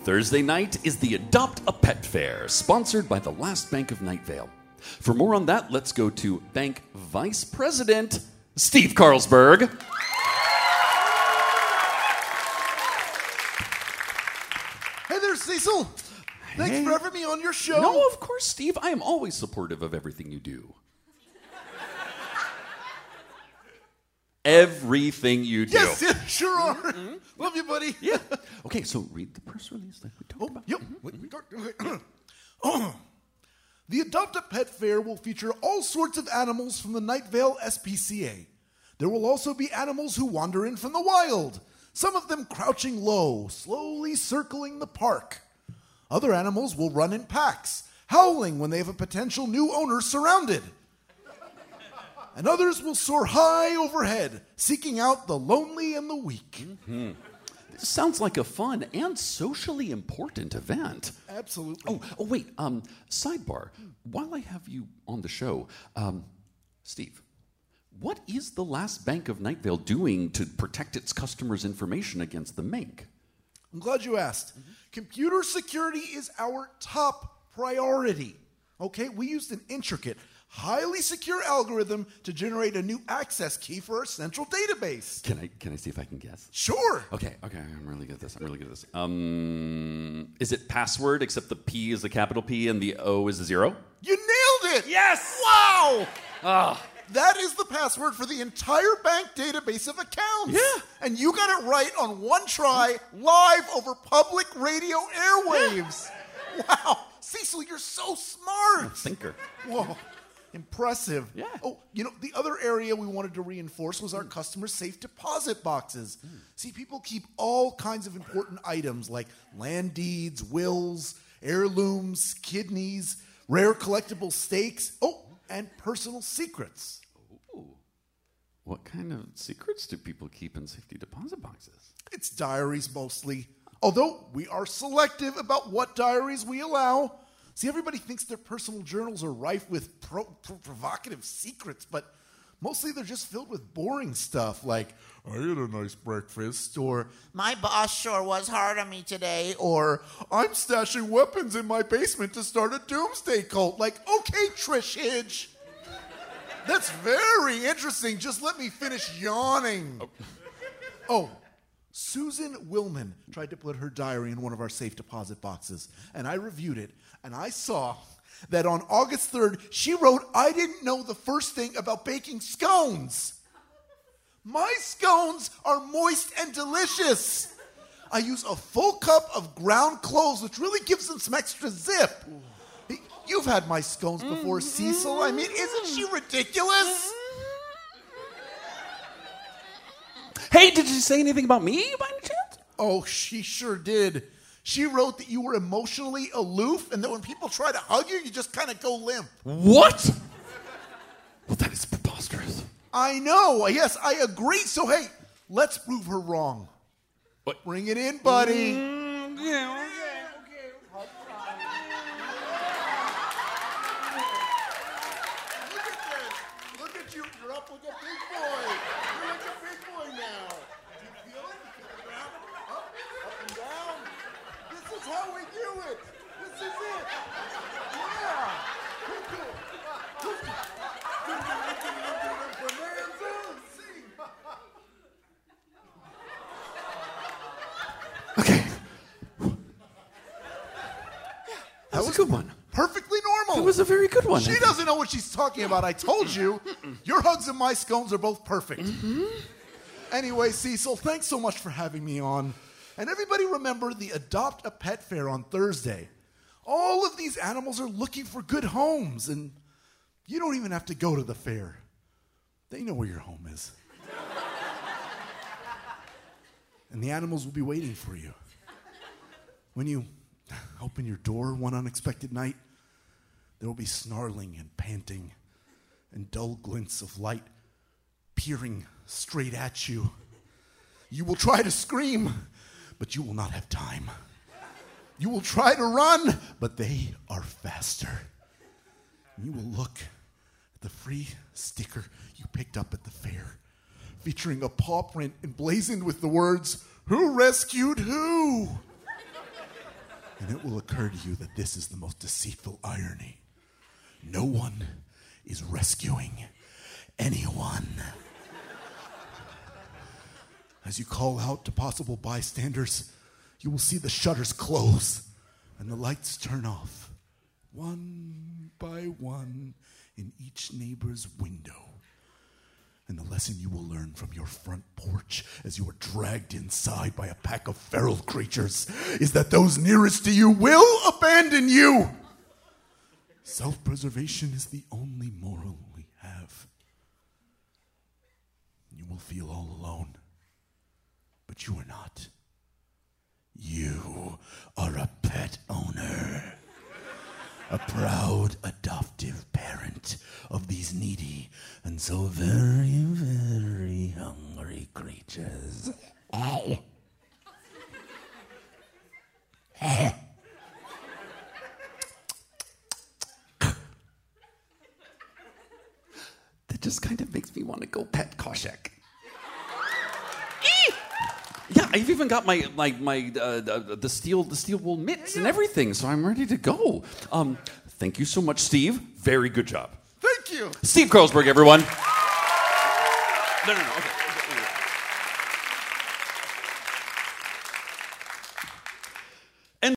Thursday night is the Adopt a Pet Fair, sponsored by the Last Bank of Night Vale. For more on that, let's go to Bank Vice President Steve Carlsberg. Hey there, Cecil. Thanks for having me on your show. No, of course, Steve. I am always supportive of everything you do. Everything you do. Yes, yeah, sure are. Mm-hmm. Love you, buddy. Yeah. Okay, so read the press release that we talked about. Yep. We talked about it. The Adopt a Pet Fair will feature all sorts of animals from the Night Vale SPCA. There will also be animals who wander in from the wild, some of them crouching low, slowly circling the park. Other animals will run in packs, howling when they have a potential new owner surrounded. And others will soar high overhead, seeking out the lonely and the weak. Mm-hmm. This sounds like a fun and socially important event. Absolutely. Oh, wait. Sidebar. While I have you on the show, Steve, what is the Last Bank of Night Vale doing to protect its customers' information against the mink? I'm glad you asked. Mm-hmm. Computer security is our top priority. Okay, we used an intricate, highly secure algorithm to generate a new access key for our central database. Can I see if I can guess? Sure. Okay, I'm really good at this. Is it password, except the P is a capital P and the O is a 0? You nailed it! Yes! Wow! Ah. That is the password for the entire bank database of accounts. Yeah. And you got it right on one try, live over public radio airwaves. Yeah. Wow. Cecil, you're so smart. I'm a thinker. Whoa. Impressive. Yeah. Oh, the other area we wanted to reinforce was our customer safe deposit boxes. See, people keep all kinds of important items like land deeds, wills, heirlooms, kidneys, rare collectible steaks, and personal secrets. Ooh. What kind of secrets do people keep in safety deposit boxes? It's diaries mostly. Although we are selective about what diaries we allow. See, everybody thinks their personal journals are rife with provocative secrets, but mostly they're just filled with boring stuff like, I had a nice breakfast, or my boss sure was hard on me today, or I'm stashing weapons in my basement to start a doomsday cult. Like, okay, Trish Hidge. That's very interesting. Just let me finish yawning. Oh, Susan Willman tried to put her diary in one of our safe deposit boxes, and I reviewed it, and I saw that on August 3rd, she wrote, I didn't know the first thing about baking scones. My scones are moist and delicious. I use a full cup of ground cloves, which really gives them some extra zip. You've had my scones before, Cecil. I mean, isn't she ridiculous? Hey, did you say anything about me by any chance? Oh, she sure did. She wrote that you were emotionally aloof and that when people try to hug you, you just kind of go limp. What? Well, that is preposterous. I know. Yes, I agree. So, hey, let's prove her wrong. What? Bring it in, buddy. Yeah. Look at you. You're up like a big boy. You're like a big boy now. Do you feel it? You feel the ground? Up and down. This is how we do it. This is it. Yeah. Okay. That was a good one. Perfectly normal. It was a very good one. She doesn't know what she's talking about. I told you. Your hugs and my scones are both perfect. Mm-hmm. Anyway, Cecil, thanks so much for having me on. And everybody remember the Adopt a Pet Fair on Thursday. All of these animals are looking for good homes, and you don't even have to go to the fair. They know where your home is. And the animals will be waiting for you. When you open your door one unexpected night, there will be snarling and panting and dull glints of light peering straight at you. You will try to scream, but you will not have time. You will try to run, but they are faster. You will look at the free sticker you picked up at the fair, featuring a paw print emblazoned with the words, "Who rescued who?" And it will occur to you that this is the most deceitful irony. No one is rescuing anyone. As you call out to possible bystanders, you will see the shutters close and the lights turn off, one by one in each neighbor's window. And the lesson you will learn from your front porch as you are dragged inside by a pack of feral creatures is that those nearest to you will abandon you. Self-preservation is the only moral we have. You will feel all alone, but you are not. You are a pet owner. A proud adoptive parent of these needy and so very, very hungry creatures. That just kind of makes me want to go pet Koshek. Yeah, I've even got my the steel wool mitts and everything, so I'm ready to go. Thank you so much, Steve. Very good job. Thank you. Steve Carlsberg, everyone. No. Okay.